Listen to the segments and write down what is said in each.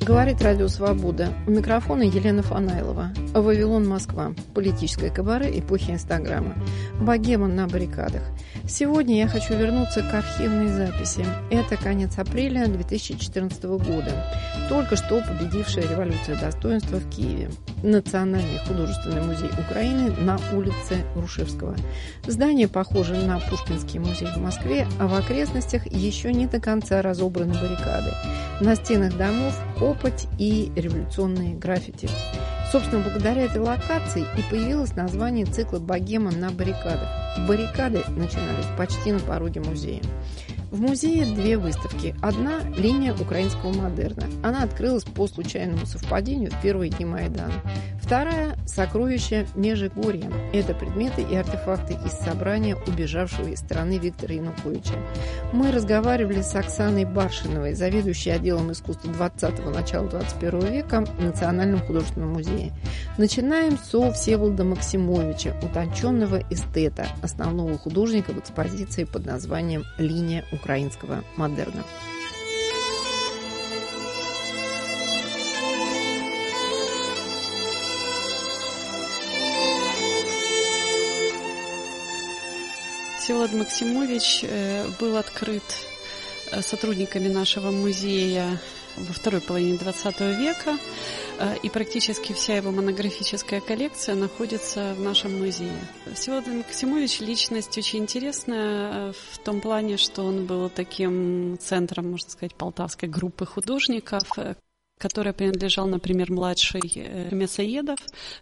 Говорит Радио Свобода. У микрофона Елена Фанайлова. Вавилон, Москва. Политическое кабаре эпохи Инстаграма. Богема на баррикадах. Сегодня я хочу вернуться к архивной записи. Это конец апреля 2014 года. Только что победившая революция достоинства в Киеве. Национальный художественный музей Украины на улице Грушевского. Здание похоже на Пушкинский музей в Москве, а в окрестностях еще не до конца разобраны баррикады. На стенах домов копоть и революционные граффити. Собственно, благодаря этой локации и появилось название цикла «Богема на баррикадах». Баррикады начинались почти на пороге музея. В музее две выставки. Одна – линия украинского модерна. Она открылась по случайному совпадению в первые дни Майдана. Вторая – сокровища Межигорья. Это предметы и артефакты из собрания убежавшего из страны Виктора Януковича. Мы разговаривали с Оксаной Баршиновой, заведующей отделом искусства 20-го, начала 21 века в Национальном художественном музее. Начинаем со Всеволода Максимовича, утонченного эстета, основного художника в экспозиции под названием «Линия украинского модерна». Всеволод Максимович был открыт сотрудниками нашего музея во второй половине XX века, и практически вся его монографическая коллекция находится в нашем музее. Всеволод Максимович – личность очень интересная в том плане, что он был таким центром, можно сказать, полтавской группы художников, которая принадлежал, например, младший Мясоедов.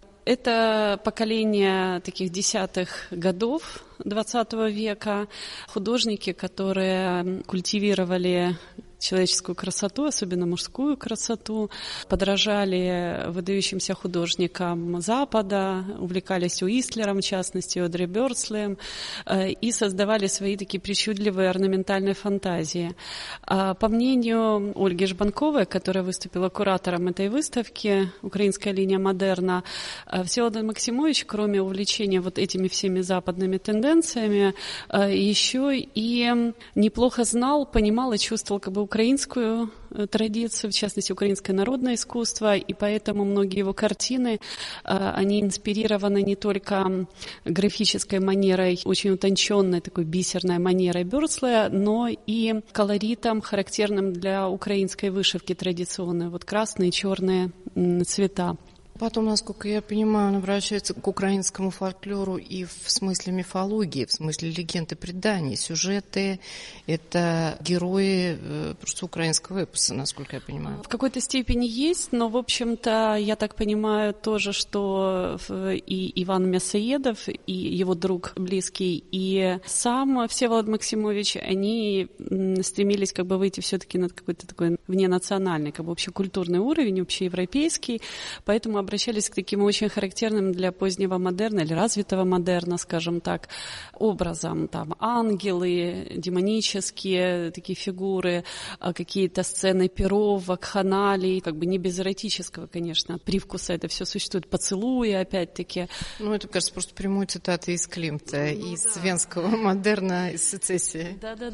Это поколение таких десятых годов XX века, художники, которые культивировали человеческую красоту, особенно мужскую красоту, подражали выдающимся художникам Запада, увлекались Уистлером, в частности, Одри Бёрдслем, и создавали свои такие причудливые орнаментальные фантазии. По мнению Ольги Жбанковой, которая выступила куратором этой выставки «Украинская линия модерна», Всеволод Максимович, кроме увлечения вот этими всеми западными тенденциями, еще и неплохо знал, понимал и чувствовал как бы украинскую традицию, в частности, украинское народное искусство, и поэтому многие его картины, они инспирированы не только графической манерой, очень утонченной, такой бисерной манерой Бёрдслея, но и колоритом, характерным для украинской вышивки традиционной, вот красные и черные цвета. Потом, насколько я понимаю, он обращается к украинскому фольклору и в смысле мифологии, в смысле легенд и преданий. Сюжеты – это герои просто украинского эпоса, насколько я понимаю. В какой-то степени есть, но, в общем-то, я так понимаю тоже, что и Иван Мясоедов, и его друг близкий, и сам Всеволод Максимович, они стремились как бы выйти все-таки на какой-то такой вненациональный, как бы общекультурный уровень, общеевропейский, поэтому обращались к таким очень характерным для позднего модерна или развитого модерна, скажем так, образам. Там ангелы, демонические такие фигуры, какие-то сцены перов, вакханалий, как бы не без эротического, конечно, привкуса это все существует, поцелуи, опять-таки. Ну, это, кажется, просто прямой цитаты из Климта, из венского модерна, из сецессии.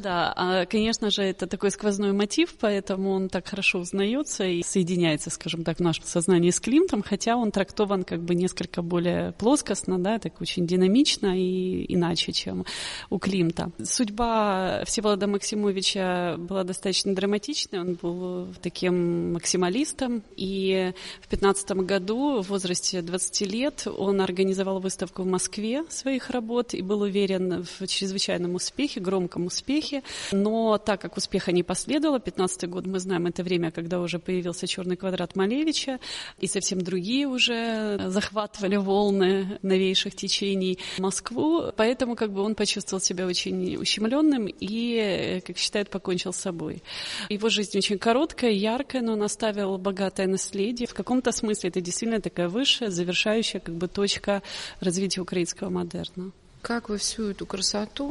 Да. Конечно же, это такой сквозной мотив, поэтому он так хорошо узнается и соединяется, скажем так, в нашем сознании с Климтом, хотя он трактован как бы несколько более плоскостно, да, так очень динамично и иначе, чем у Климта. Судьба Всеволода Максимовича была достаточно драматичной, он был таким максималистом, и в 15 году, в возрасте 20 лет, он организовал выставку в Москве своих работ и был уверен в чрезвычайном успехе, громком успехе, но так как успеха не последовало, 15 год, мы знаем, это время, когда уже появился «Черный квадрат» Малевича, и совсем другие уже захватывали волны новейших течений Москву, поэтому как бы он почувствовал себя очень ущемленным и, как считают, покончил с собой. Его жизнь очень короткая, яркая, но он оставил богатое наследие. В каком-то смысле это действительно такая высшая, завершающая как бы точка развития украинского модерна. Как вы всю эту красоту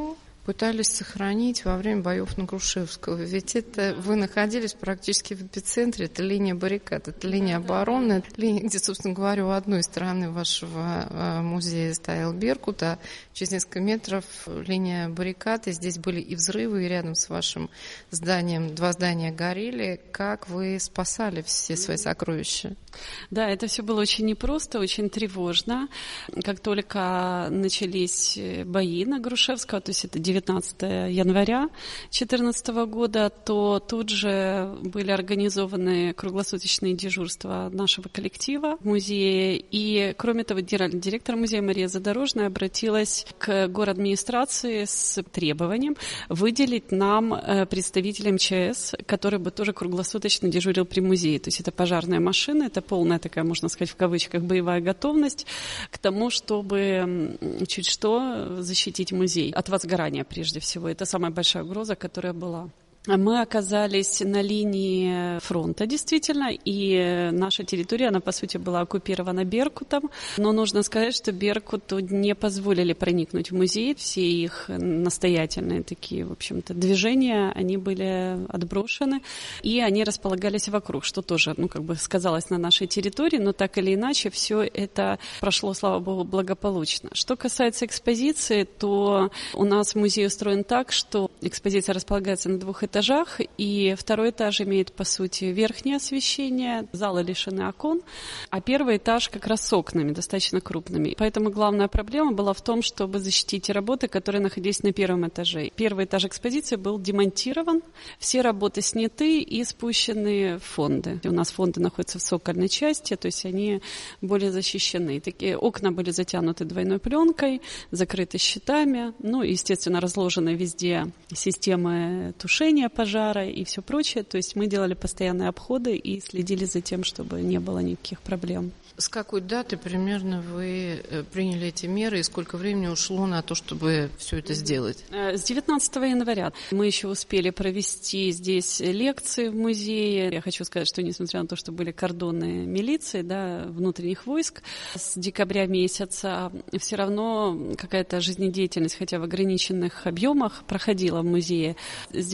пытались сохранить во время боев на Грушевского. Ведь это вы находились практически в эпицентре, это линия баррикад, это линия обороны, линия, где, собственно говоря, у одной стороны вашего музея стоял Беркут, а через несколько метров линия баррикад, и здесь были и взрывы, и рядом с вашим зданием 2 здания горели. Как вы спасали все свои сокровища? Да, это все было очень непросто, очень тревожно. Как только начались бои на Грушевского, то есть это 19 января 2014 года, то тут же были организованы круглосуточные дежурства нашего коллектива в музее. И, кроме того, генеральный директор музея Мария Задорожная обратилась к городадминистрации с требованием выделить нам представителя МЧС, который бы тоже круглосуточно дежурил при музее. То есть это пожарная машина, это полная такая, можно сказать, в кавычках, боевая готовность к тому, чтобы чуть что защитить музей от возгорания прежде всего. Это самая большая угроза, которая была. Мы оказались на линии фронта, действительно, и наша территория, она, по сути, была оккупирована Беркутом. Но нужно сказать, что Беркуту не позволили проникнуть в музей. Все их настоятельные такие, в общем-то, движения, они были отброшены, и они располагались вокруг, что тоже, сказалось на нашей территории, но так или иначе все это прошло, слава богу, благополучно. Что касается экспозиции, то у нас музей устроен так, что экспозиция располагается на 2 этажах, и 2 этаж имеет, по сути, верхнее освещение, залы лишены окон, а 1 этаж как раз с окнами, достаточно крупными. Поэтому главная проблема была в том, чтобы защитить работы, которые находились на 1 этаже. 1 этаж экспозиции был демонтирован, все работы сняты и спущены в фонды. У нас фонды находятся в цокольной части, то есть они более защищены. Такие окна были затянуты двойной пленкой, закрыты щитами, естественно, разложены везде системы тушения пожара и все прочее. То есть мы делали постоянные обходы и следили за тем, чтобы не было никаких проблем. С какой даты примерно вы приняли эти меры и сколько времени ушло на то, чтобы все это сделать? С 19 января мы еще успели провести здесь лекции в музее. Я хочу сказать, что несмотря на то, что были кордоны милиции, внутренних войск, с декабря месяца все равно какая-то жизнедеятельность, хотя в ограниченных объемах, проходила в музее. С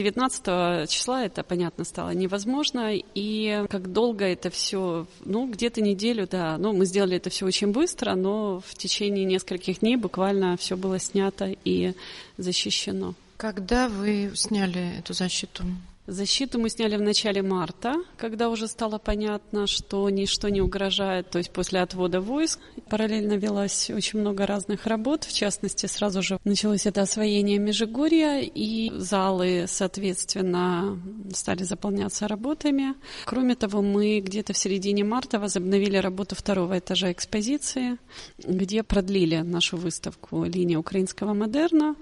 19 числа это, понятно, стало невозможно. И как долго это все, где-то неделю, мы сделали это все очень быстро, но в течение нескольких дней буквально все было снято и защищено. Когда вы сняли эту защиту? Защиту мы сняли в начале марта, когда уже стало понятно, что ничто не угрожает, то есть после отвода войск. Параллельно велось очень много разных работ, в частности, сразу же началось это освоение Межигорья, и залы, соответственно, стали заполняться работами. Кроме того, мы где-то в середине марта возобновили работу 2 этажа экспозиции, где продлили нашу выставку «Линия украинского модерна»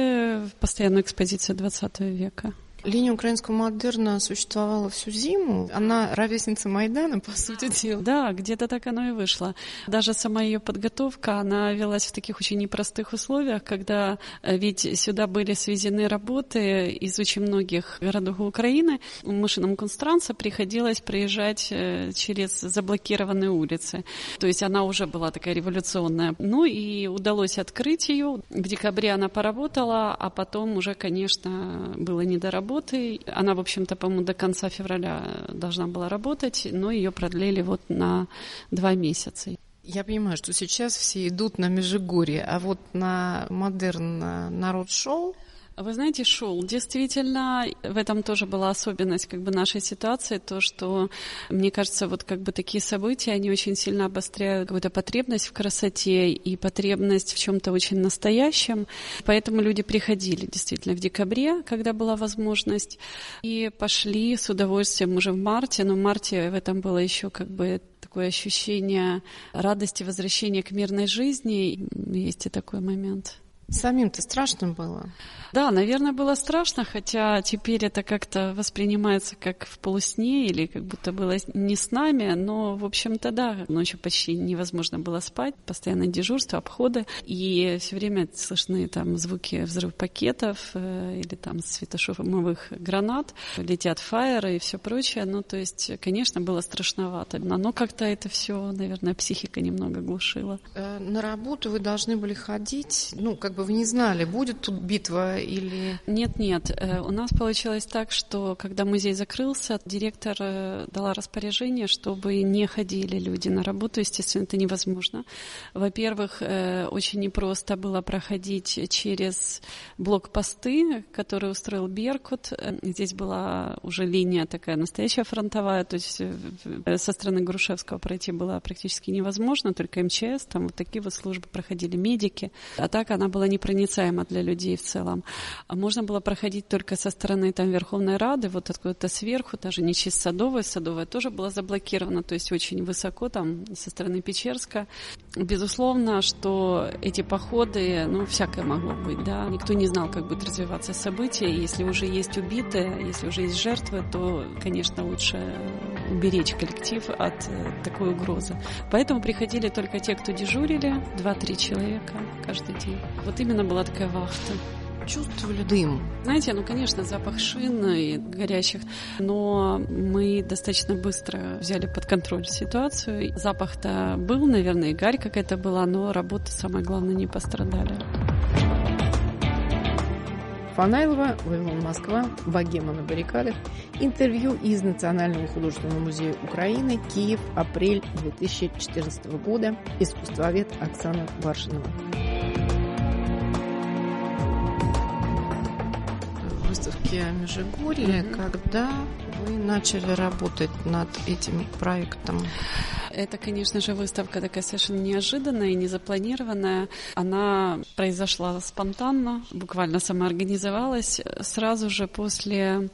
и постоянную экспозицию XX века. Линия украинского модерна существовала всю зиму. Она ровесница Майдана, по сути дела. Да, где-то так оно и вышло. Даже сама ее подготовка, она велась в таких очень непростых условиях, когда ведь сюда были свезены работы из очень многих городов Украины. Машинам Констранца приходилось проезжать через заблокированные улицы. То есть она уже была такая революционная. И удалось открыть ее. В декабре она поработала, а потом уже, конечно, было не до работы. Она, в общем-то, по-моему, до конца февраля должна была работать, но ее продлили на 2 месяца. Я понимаю, что сейчас все идут на Межигорье, а вот на модерн народ шел? Вы знаете, шел. Действительно, в этом тоже была особенность нашей ситуации, то, что, мне кажется, такие события, они очень сильно обостряют какую-то потребность в красоте и потребность в чем-то очень настоящем. Поэтому люди приходили действительно в декабре, когда была возможность, и пошли с удовольствием уже в марте. Но в марте в этом было еще такое ощущение радости, возвращения к мирной жизни. Есть и такой момент. Самим-то страшно было? Да, наверное, было страшно, хотя теперь это как-то воспринимается как в полусне или как будто было не с нами, но, в общем-то, да, ночью почти невозможно было спать, постоянно дежурство, обходы, и все время слышны звуки взрыв пакетов или светошумовых гранат, летят фаеры и все прочее, то есть, конечно, было страшновато, но как-то это все, наверное, психика немного глушила. На работу вы должны были ходить, бы вы не знали, будет тут битва или... Нет. У нас получилось так, что когда музей закрылся, директор дала распоряжение, чтобы не ходили люди на работу. Естественно, это невозможно. Во-первых, очень непросто было проходить через блокпосты, которые устроил Беркут. Здесь была уже линия такая настоящая фронтовая, то есть со стороны Грушевского пройти было практически невозможно, только МЧС, там вот такие вот службы проходили, медики. А так она была непроницаема для людей в целом. А можно было проходить только со стороны там Верховной Рады, вот откуда-то сверху, даже не через Садовое. Садовое тоже было заблокировано, то есть очень высоко там со стороны Печерска. Безусловно, что эти походы, всякое могло быть, да. Никто не знал, как будет развиваться события. Если уже есть убитые, если уже есть жертвы, то, конечно, лучше уберечь коллектив от такой угрозы. Поэтому приходили только те, кто дежурили, 2-3 человека каждый день. Вот именно была такая вахта. Чувствовали дым? Знаете, конечно, запах шин и горящих, но мы достаточно быстро взяли под контроль ситуацию. Запах-то был, наверное, и гарь какая-то была, но работы, самое главное, не пострадали. Фанайлова, «Вавилон, Москва», «Богема на баррикадах». Интервью из Национального художественного музея Украины, Киев, апрель 2014 года. Искусствовед Оксана Баршинова. Выставки Межигорья, когда вы начали работать над этим проектом? Это, конечно же, выставка такая совершенно неожиданная и незапланированная. Она произошла спонтанно, буквально самоорганизовалась. Сразу же после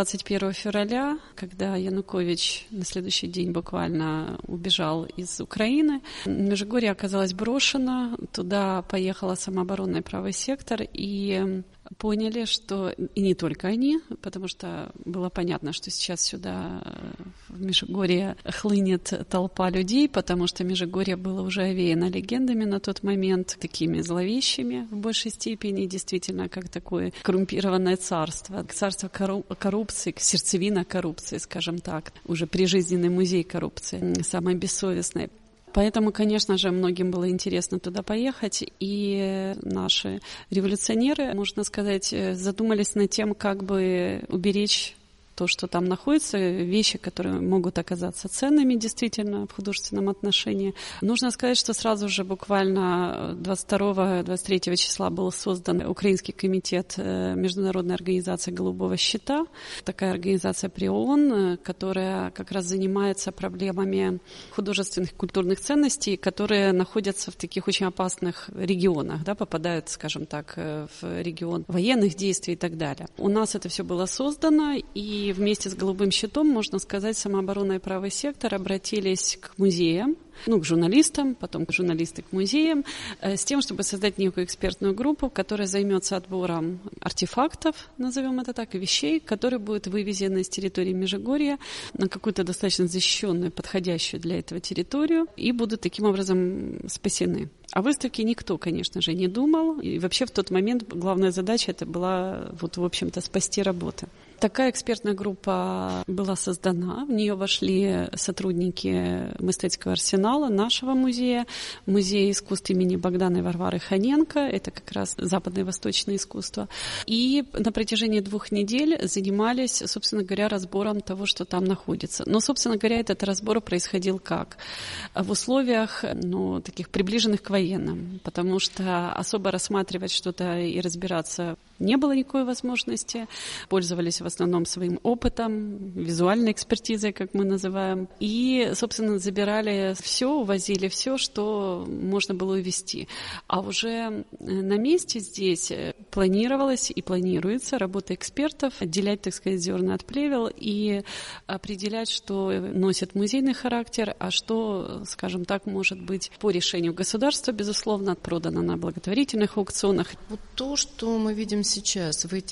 21 февраля, когда Янукович на следующий день буквально убежал из Украины, Межигорье оказалось брошено. Туда поехала самооборонный правый сектор, и поняли, что и не только они, потому что было понятно, что сейчас сюда в Межигорье хлынет толпа людей, потому что Межигорье было уже овеяно легендами на тот момент, такими зловещими в большей степени, действительно, как такое коррумпированное царство коррупции, сердцевина коррупции, скажем так, уже прижизненный музей коррупции, самый бессовестный. Поэтому, конечно же, многим было интересно туда поехать, и наши революционеры, можно сказать, задумались над тем, как бы уберечь то, что там находится, вещи, которые могут оказаться ценными действительно в художественном отношении. Нужно сказать, что сразу же буквально 22-23 числа был создан Украинский комитет Международной организации Голубого щита. Такая организация при ООН, которая как раз занимается проблемами художественных культурных ценностей, которые находятся в таких очень опасных регионах, да, попадают, скажем так, в регион военных действий и так далее. У нас это все было создано, и вместе с «Голубым щитом», можно сказать, самооборона и правый сектор обратились к музеям, к журналистам, потом журналисты к музеям, с тем, чтобы создать некую экспертную группу, которая займется отбором артефактов, назовем это так, и вещей, которые будут вывезены с территории Межигорья на какую-то достаточно защищенную, подходящую для этого территорию, и будут таким образом спасены. О выставке никто, конечно же, не думал, и вообще в тот момент главная задача это была, в общем-то, спасти работы. Такая экспертная группа была создана, в нее вошли сотрудники Мистецького арсенала нашего музея, музея искусств имени Богдана и Варвары Ханенко, это как раз западное и восточное искусство. И на протяжении 2 недель занимались, собственно говоря, разбором того, что там находится. Но, собственно говоря, этот разбор происходил как? В условиях, таких приближенных к военным, потому что особо рассматривать что-то и разбираться не было никакой возможности, пользовались в основном своим опытом, визуальной экспертизой, как мы называем, и, собственно, забирали все, увозили все, что можно было увезти. А уже на месте здесь планировалось и планируется работа экспертов, отделять, так сказать, зерна от плевел и определять, что носит музейный характер, а что, скажем так, может быть по решению государства, безусловно, продано на благотворительных аукционах. Вот то, что мы видим сейчас в этих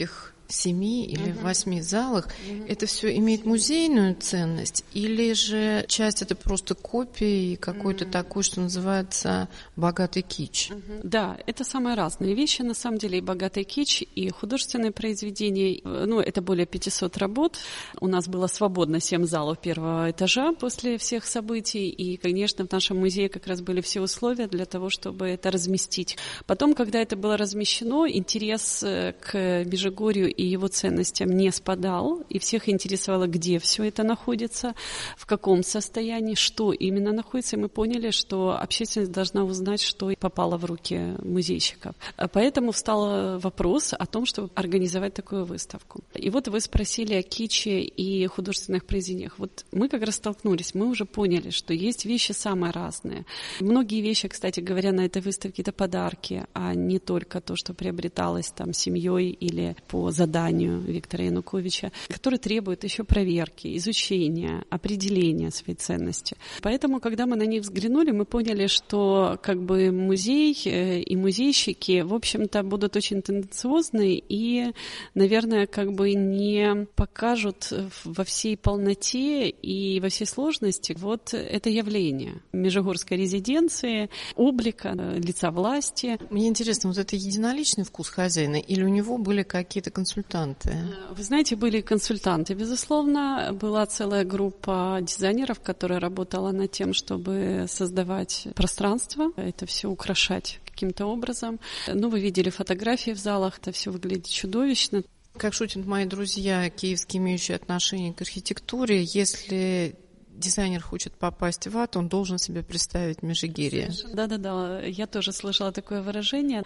7 или 8 залах, это все имеет музейную ценность, или же часть это просто копия и какой-то такой, что называется, богатый кич? Да, это самые разные вещи, на самом деле, и богатый кич, и художественные произведения. Ну, это более 500 работ. У нас было свободно 7 залов первого этажа после всех событий, и, конечно, в нашем музее как раз были все условия для того, чтобы это разместить. Потом, когда это было размещено, интерес к Межигорью и его ценностям не спадал, и всех интересовало, где все это находится, в каком состоянии, что именно находится, и мы поняли, что общественность должна узнать, что попало в руки музейщиков. Поэтому встал вопрос о том, чтобы организовать такую выставку. И вот вы спросили о киче и художественных произведениях. Вот мы как раз столкнулись, мы уже поняли, что есть вещи самые разные. Многие вещи, кстати говоря, на этой выставке — это подарки, а не только то, что приобреталось там семьей или по заданию Виктора Януковича, которые требуют еще проверки, изучения, определения своей ценности. Поэтому, когда мы на них взглянули, мы поняли, что как бы музей и музейщики, в общем-то, будут очень тенденциозны и, наверное, как бы не покажут во всей полноте и во всей сложности вот это явление межигорской резиденции, облика, лица власти. Мне интересно, вот это единоличный вкус хозяина или у него были какие-то консультанты? Вы знаете, были консультанты, безусловно. Была целая группа дизайнеров, которая работала над тем, чтобы создавать пространство, это все украшать каким-то образом. Ну, вы видели фотографии в залах, это все выглядит чудовищно. Как шутят мои друзья, киевские, имеющие отношение к архитектуре, если дизайнер хочет попасть в ад, он должен себе представить Межигирье. Да-да-да, я тоже слышала такое выражение.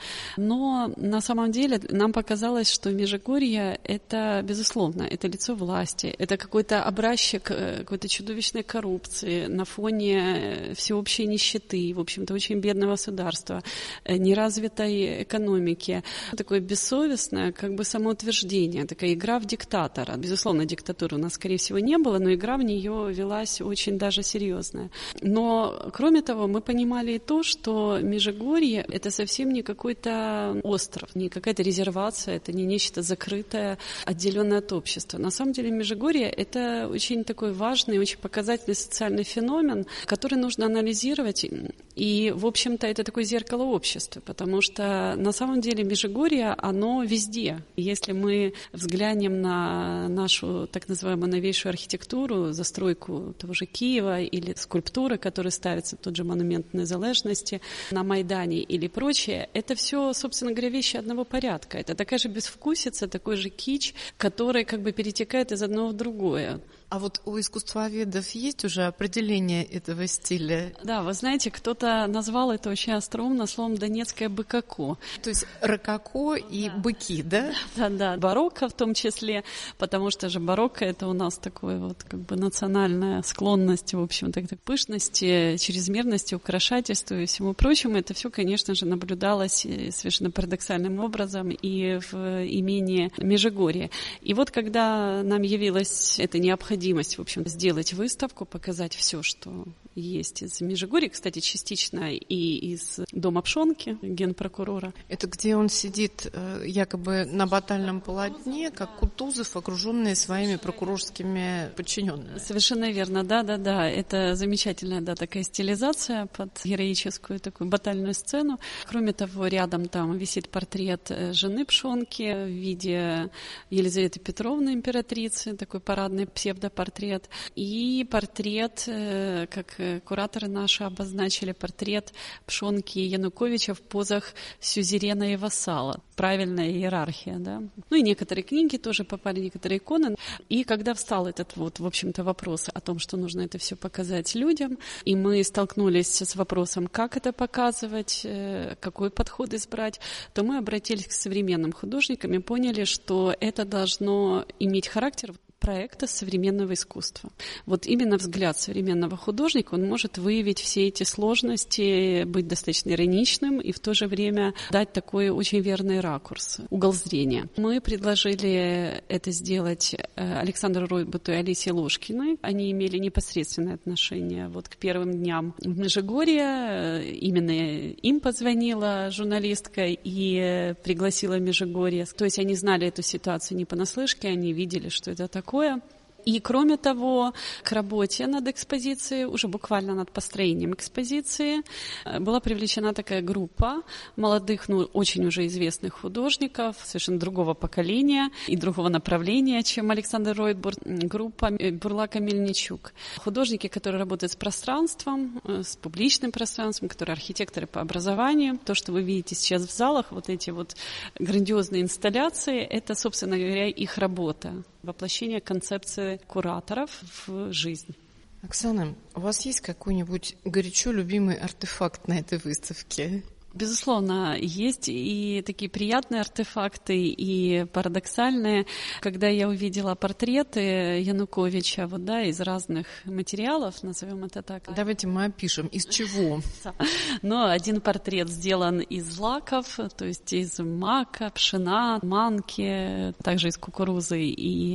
Но на самом деле нам показалось, что Межигорье — это, безусловно, это лицо власти, это какой-то образчик какой-то чудовищной коррупции на фоне всеобщей нищеты, в общем-то, очень бедного государства, неразвитой экономики. Такое бессовестное как бы самоутверждение, такая игра в диктатора. Безусловно, диктатуры у нас, скорее всего, не было, но игра в нее велась очень даже серьезная. Но, кроме того, мы понимали и то, что Межигорье — это совсем не какой-то остров, не какая-то резервация, это не нечто закрытое, отделенное от общества. На самом деле Межигорье — это очень такой важный, очень показательный социальный феномен, который нужно анализировать. И, в общем-то, это такое зеркало общества, потому что на самом деле Межигорье, оно везде. Если мы взглянем на нашу так называемую новейшую архитектуру, застройку того же Киева или скульптуры, которые ставятся, тот же монумент незалежности на Майдане или прочее, это все, собственно говоря, вещи одного порядка. Это такая же безвкусица, такой же кич, который как бы перетекает из одного в другое. А вот у искусствоведов есть уже определение этого стиля? Да, вы знаете, кто-то назвал это очень остроумно словом «донецкое быкако». То есть рококо и быки, да? Да, барокко в том числе, потому что же барокко — это у нас такое вот как бы национальная склонность, в общем-то, к пышности, чрезмерности, украшательству и всему прочему. Это все, конечно же, наблюдалось совершенно парадоксальным образом и в имении Межигорье. И вот когда нам явилась эта необходимость, в общем, сделать выставку, показать все, что есть из Межигорья, кстати, частично и из дома Пшонки, генпрокурора. Это где он сидит якобы на батальном полотне, как Кутузов, окруженный своими прокурорскими подчиненными. Совершенно верно, да. Это замечательная, такая стилизация под героическую такую батальную сцену. Кроме того, рядом там висит портрет жены Пшонки в виде Елизаветы Петровны, императрицы, такой парадный псевдопортрет. И портрет, как кураторы наши обозначили, портрет Пшонки и Януковича в позах сюзерена и вассала. Правильная иерархия, да. Ну и некоторые книги тоже попали, некоторые иконы. И когда встал этот вот, в общем-то, вопрос о том, что нужно это все показать людям, и мы столкнулись с вопросом, как это показывать, какой подход избрать, то мы обратились к современным художникам и поняли, что это должно иметь характер проекта современного искусства. Вот именно взгляд современного художника, он может выявить все эти сложности, быть достаточно ироничным и в то же время дать такой очень верный ракурс, угол зрения. Мы предложили это сделать Александру Ройтбуту и Алисе Ложкиной. Они имели непосредственное отношение вот к первым дням в Межигорье. Именно им позвонила журналистка и пригласила в Межигорье. То есть они знали эту ситуацию не понаслышке, они видели, что это такое. И, кроме того, к работе над экспозицией, уже буквально над построением экспозиции, была привлечена такая группа молодых, очень уже известных художников, совершенно другого поколения и другого направления, чем Александр Ройтбурт, группа Бурлака Мельничук. Художники, которые работают с пространством, с публичным пространством, которые архитекторы по образованию. То, что вы видите сейчас в залах, вот эти вот грандиозные инсталляции, это, собственно говоря, их работа. Воплощение концепции кураторов в жизнь. Оксана, у вас есть какой-нибудь горячо любимый артефакт на этой выставке? Безусловно, есть и такие приятные артефакты, и парадоксальные. Когда я увидела портреты Януковича из разных материалов, назовем это так. Давайте мы опишем, из чего. Но один портрет сделан из злаков, то есть из мака, пшена, манки, также из кукурузы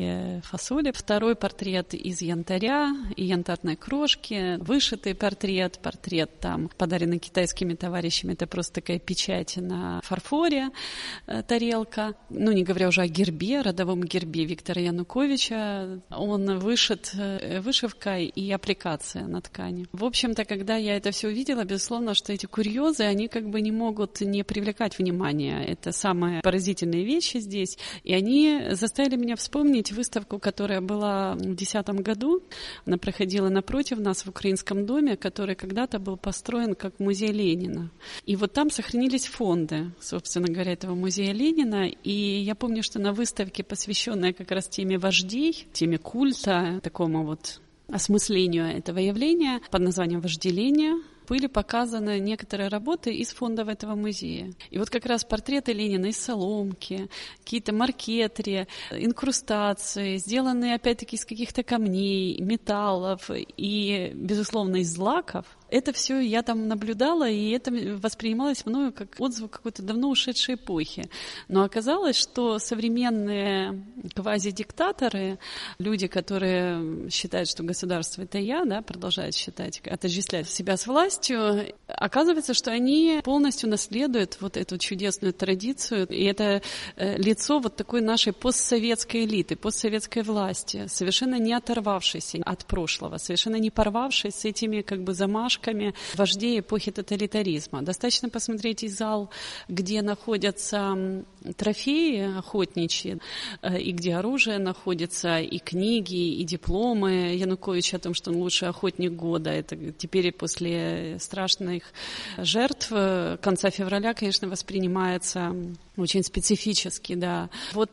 и фасоли. Второй портрет из янтаря и янтарной крошки. Вышитый портрет там подаренный китайскими товарищами, это просто такая печать на фарфоре, тарелка. Не говоря уже о гербе, родовом гербе Виктора Януковича. Он вышит вышивкой и аппликация на ткани. В общем-то, когда я это все увидела, безусловно, что эти курьезы, они не могут не привлекать внимания. Это самые поразительные вещи здесь. И они заставили меня вспомнить выставку, которая была в 2010 году. Она проходила напротив нас в Украинском доме, который когда-то был построен как музей Ленина. И вот там сохранились фонды, собственно говоря, этого музея Ленина. И я помню, что на выставке, посвященной как раз теме вождей, теме культа, такому осмыслению этого явления под названием «Вожделение», были показаны некоторые работы из фондов этого музея. И вот как раз портреты Ленина из соломки, какие-то маркетри, инкрустации, сделанные опять-таки из каких-то камней, металлов и, безусловно, из злаков. Это все я там наблюдала, и это воспринималось мною как отзвук какой-то давно ушедшей эпохи. Но оказалось, что современные квазидиктаторы, люди, которые считают, что государство — это я, продолжают считать, отождествлять себя с властью, оказывается, что они полностью наследуют эту чудесную традицию, и это лицо такой нашей постсоветской элиты, постсоветской власти, совершенно не оторвавшейся от прошлого, совершенно не порвавшей с этими замашками вождей эпохи тоталитаризма. Достаточно посмотреть и зал, где находятся трофеи охотничьи, и где оружие находится, и книги, и дипломы Януковича о том, что он лучший охотник года. Это теперь после страшных жертв конца февраля, конечно, воспринимается очень специфически, да.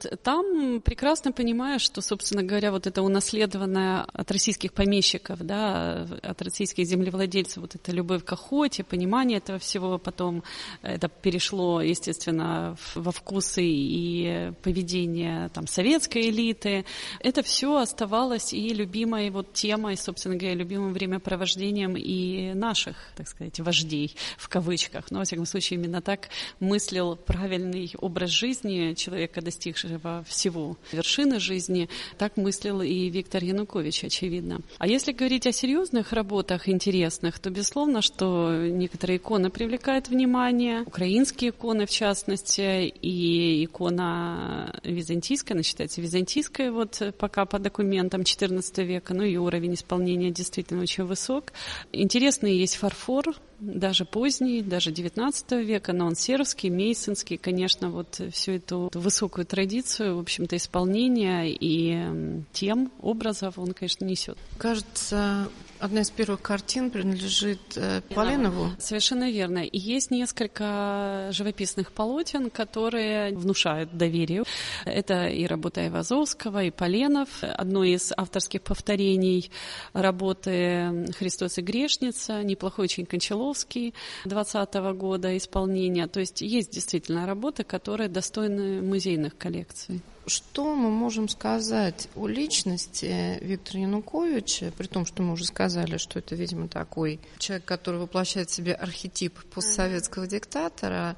Там прекрасно понимаю, что, собственно говоря, это унаследованное от российских помещиков, от российских землевладельцев, эта любовь к охоте, понимание этого всего, потом это перешло, естественно, во вкусы и поведение советской элиты. Это все оставалось и любимой темой, собственно говоря, любимым времяпровождением и наших, так сказать, вождей, в кавычках. Но, во всяком случае, именно так мыслил правильный образ жизни человека, достигшего всего вершины жизни, так мыслил и Виктор Янукович, очевидно. А если говорить о серьезных работах, интересных, то, безусловно, что некоторые иконы привлекают внимание, украинские иконы, в частности, и икона византийская, она считается византийской, пока по документам XIV века, и уровень исполнения действительно очень высок. Интересный есть фарфор, даже поздний, даже XIX века, но он сербский, мейсонский, конечно, всю эту высокую традицию, в общем-то, исполнения и тем, образов он, конечно, несет. Кажется, одна из первых картин принадлежит Поленову. Совершенно верно. И есть несколько живописных полотен, которые внушают доверие. Это и работа Айвазовского, и Поленов. Одно из авторских повторений работы «Христос и грешница», неплохой очень Кончаловский 20-го года исполнения. То есть действительно работы, которые достойны музейных коллекций. Что мы можем сказать о личности Виктора Януковича, при том, что мы уже сказали, что это, видимо, такой человек, который воплощает в себе архетип постсоветского диктатора,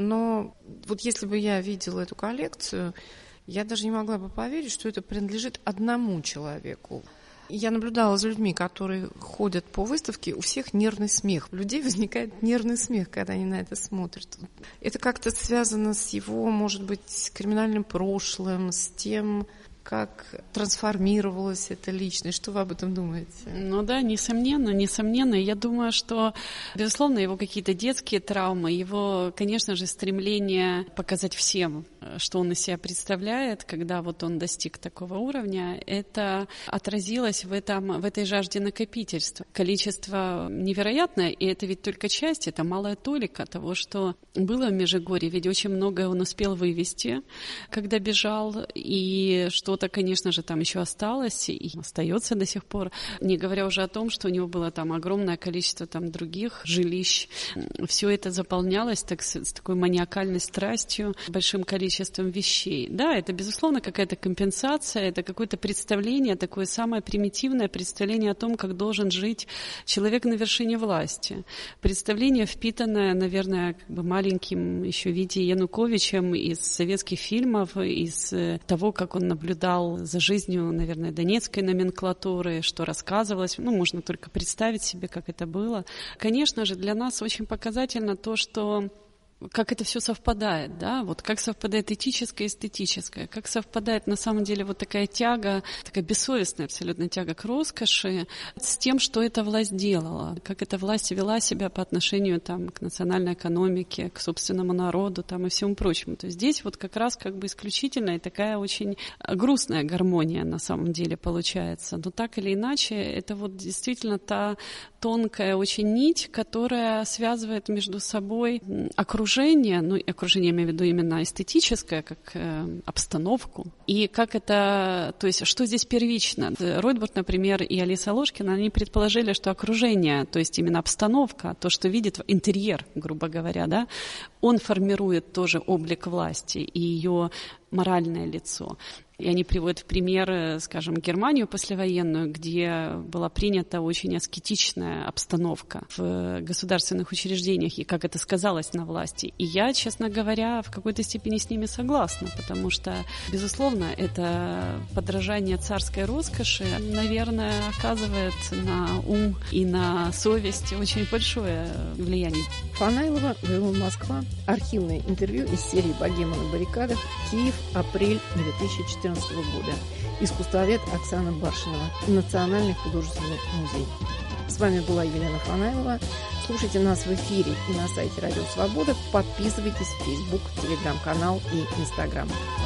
но вот если бы я видела эту коллекцию, я даже не могла бы поверить, что это принадлежит одному человеку. Я наблюдала за людьми, которые ходят по выставке, у всех нервный смех. У людей возникает нервный смех, когда они на это смотрят. Это как-то связано с его, может быть, криминальным прошлым, с тем, как трансформировалась эта личность. Что вы об этом думаете? Ну да, несомненно. Я думаю, что, безусловно, его какие-то детские травмы, его, конечно же, стремление показать всем, что он из себя представляет, когда вот он достиг такого уровня, это отразилось в этой жажде накопительства. Количество невероятное, и это ведь только часть, это малая толика того, что было в Межигорье, ведь очень многое он успел вывести, когда бежал, и что-то, конечно же, там еще осталось и остается до сих пор, не говоря уже о том, что у него было там огромное количество там других жилищ. Все это заполнялось с такой маниакальной страстью, большим количеством вещей. Да, это, безусловно, какая-то компенсация, это какое-то представление, такое самое примитивное представление о том, как должен жить человек на вершине власти. Представление, впитанное, наверное, как бы маленьким еще Витей Януковичем из советских фильмов, из того, как он наблюдал за жизнью, наверное, донецкой номенклатуры, что рассказывалось. Можно только представить себе, как это было. Конечно же, для нас очень показательно то, что как это все совпадает, да, вот как совпадает этическое и эстетическое, как совпадает на самом деле вот такая тяга, такая бессовестная абсолютно тяга к роскоши с тем, что эта власть делала, как эта власть вела себя по отношению там к национальной экономике, к собственному народу там и всему прочему. То есть здесь вот как раз как бы исключительно и такая очень грустная гармония на самом деле получается. Но так или иначе, это вот действительно та тонкая очень нить, которая связывает между собой окружение, окружение, я имею в виду именно эстетическое, как обстановку, и как это, то есть что здесь первично. Ройтбург, например, и Алиса Ложкина, они предположили, что окружение, то есть именно обстановка, то, что видит интерьер, грубо говоря, да, он формирует тоже облик власти и ее моральное лицо. И они приводят в пример, скажем, Германию послевоенную, где была принята очень аскетичная обстановка в государственных учреждениях, и как это сказалось на власти. И я, честно говоря, в какой-то степени с ними согласна, потому что, безусловно, это подражание царской роскоши, наверное, оказывает на ум и на совесть очень большое влияние. Фанайлова, «Вавилон, Москва». Архивное интервью из серии «Богема на баррикадах». Киев, апрель 2014 года. Искусствовед Оксана Баршинова. Национальный художественный музей. С вами была Елена Фанайлова. Слушайте нас в эфире и на сайте Радио Свобода. Подписывайтесь в Facebook, Telegram-канал и Instagram.